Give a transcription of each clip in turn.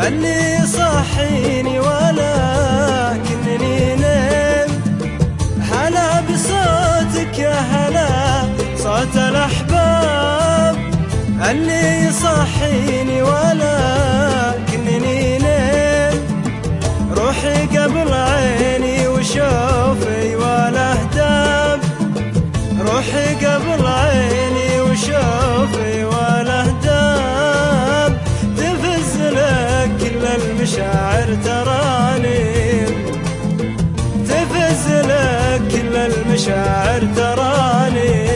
اللي يصحيني ولكنني نام. هلا بصوتك يا هلا صوت الأحباب، اللي يصحيني ولكنني نام. روحي قبل عيني وشوفي والأهداب، روحي قبل عيني وشوفي والأهداب. تفز لك كل المشاعر تراني، تفز لك كل المشاعر تراني.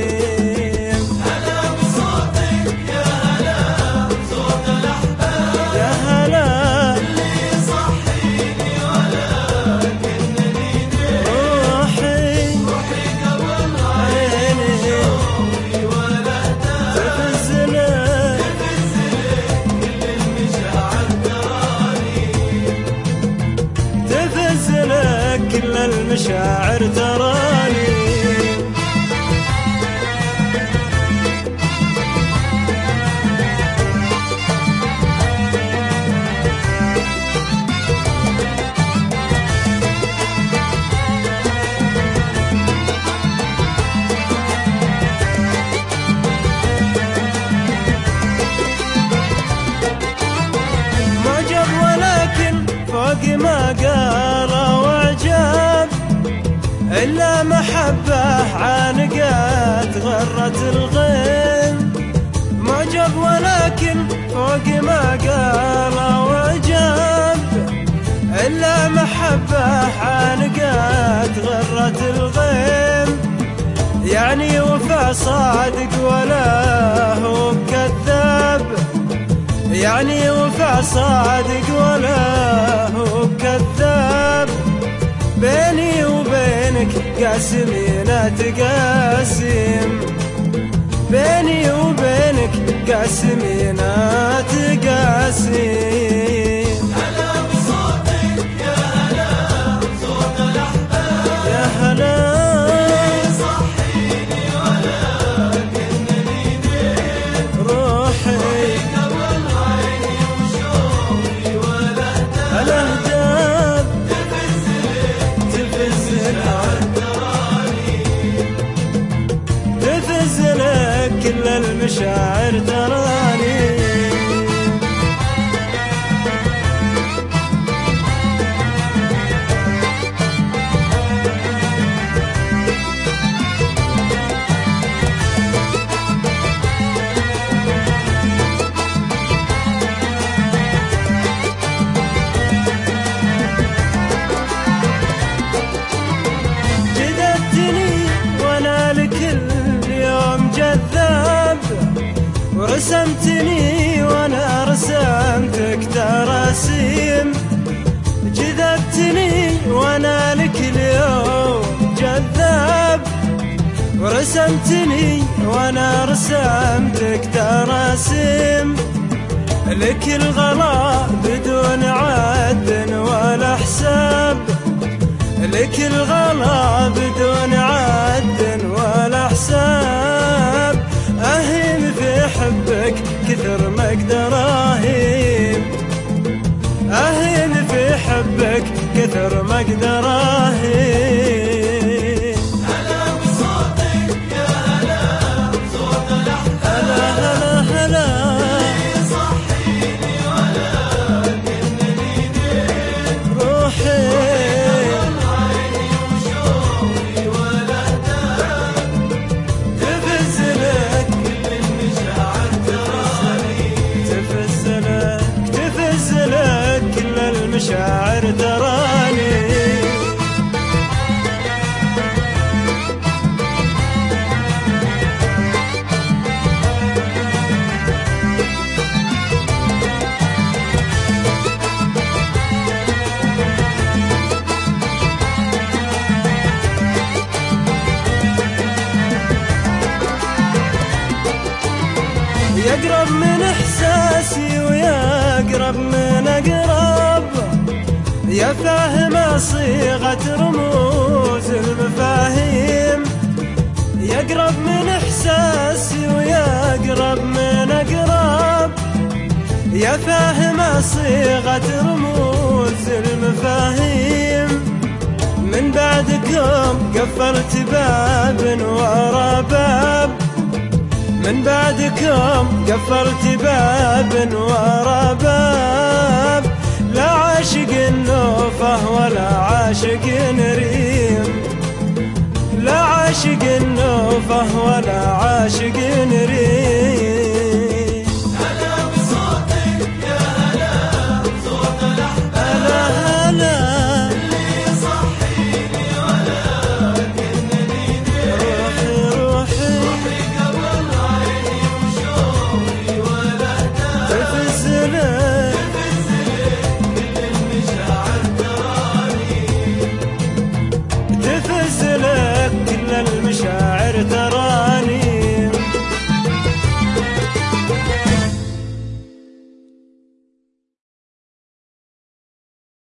هلا بصوتك يا هلا بصوت الأحباب، يا هلا اللي يصحيني ولكنني نام. روحي قبل عيني عيني والأهداب، تفز لك كل المشاعر تراني. تفز لك كل المشاعر تراني. معجب ولكن فوق ما قال واعجاب، إلا محبة عانقت غرة الغيم. معجب ولكن فوق ما قال واعجاب، إلا محبة عانقت غرة الغيم. يعني وفا صادق ولا هو كذاب، يعني وفا صادق ولا هو كذاب. بيني وبينك قاسمين تقاسم، بيني وبينك قاسمين تقاسم. هلا بصوتك يا هلا بصوت الأحباب، يا هلا يصحيني ولكنني نام. روحي قبل عيني وشوفي والأهداب، الأهداب تفز تفز المشاعر تراني. تفز لك كل المشاعر تراني. جذبتني وانا لكل يوم جذاب، ورسمتني وانا رسمتك تراسيم. جذبتني وانا لكل يوم جذاب، ورسمتني وانا رسمتك تراسيم. لك الغلا بدون عد ولا حساب، لك الغلا بدون عد ولا حساب. أهين في حبك كثر ما اقدر أهين، أهين في حبك كثر ما اقدر أهين. هلا بصوتك يا هلا بصوت الأحباب، هلا هلا هلا يصحيني ولكنني نام. روحي عيني وشوفي والأهداب، تفز لك كل المشاعر تراني. تفز لك تفز لك كل المشاعر تراني. يقرب من إحساسي ويقرب من أقرب، يا فاهم صيغة رموز المفاهيم. يقرب من إحساسي ويقرب من أقرب، يا فاهم صيغة رموز المفاهيم، من بعدكم قفلت باب ورا باب، من بعدكم قفلت باب ورا باب، لا عاشق النوفه ولا عاشق ريم، لا عاشق النوفه ولا عاشق ريم.